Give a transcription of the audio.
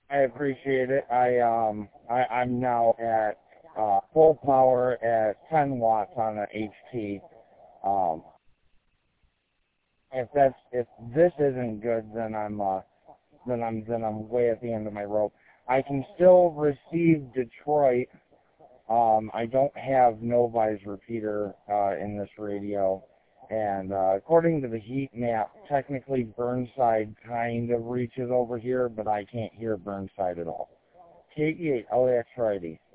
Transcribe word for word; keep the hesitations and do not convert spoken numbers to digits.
I appreciate it. I um I, I'm now at uh, full power at ten watts on an H T. Um, if that's if this isn't good, then I'm uh then I'm then I'm way at the end of my rope. I can still receive Detroit. Um, I don't have Novi's repeater uh, in this radio, and uh, according to the heat map, technically Burnside kind of reaches over here, but I can't hear Burnside at all. K E eight L A X Friday.